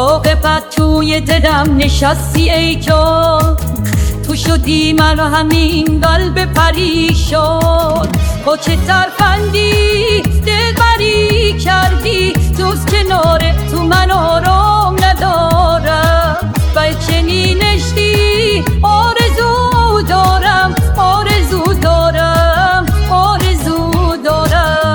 عاقبت توی دلم نشستی ای جان، تو شدی من همین قلب پریشان. با چه ترفندی دلبری کردی، توز کنار تو من آرام ندارم. و چنین عشقی آرزو دارم، آرزو دارم، آرزو دارم.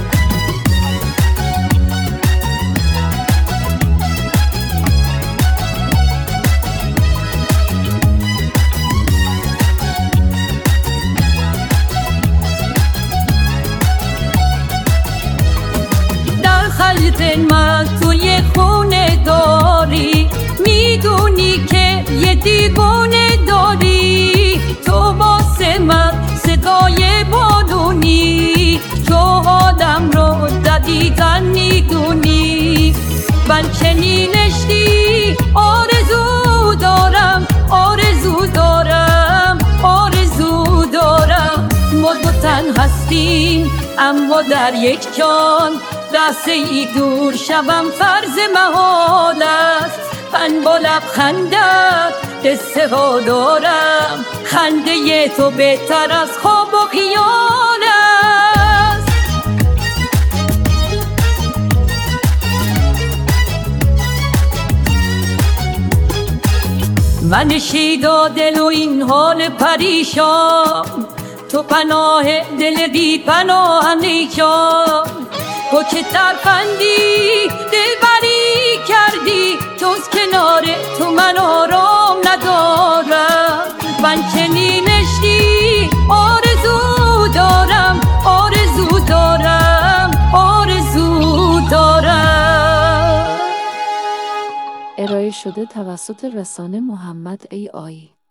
من توی خونه داری، میدونی که یه دیوونه داری. تو واسه من صدای بارونی، تو حالم رو دقیقاً میدونی. من چنین عشقی آرزو دارم، آرزو دارم، آرزو دارم. ما دو تن هستیم اما در یک جان، لحظه ای دور شوم فرض محال است. من با لبخندت قصه ها دارم، خنده تو بهتر از خواب و خیال است. من شیدا دل و این حال پریشان، تو پناه دل بی پناه نیجان. تو چه ترفندی دلبری کردی، توز کنار تو من آرام ندارم. من چنین عشقی آرزو دارم، آرزو دارم، آرزو دارم. ارائه شده توسط رسانه محمد ای آیی.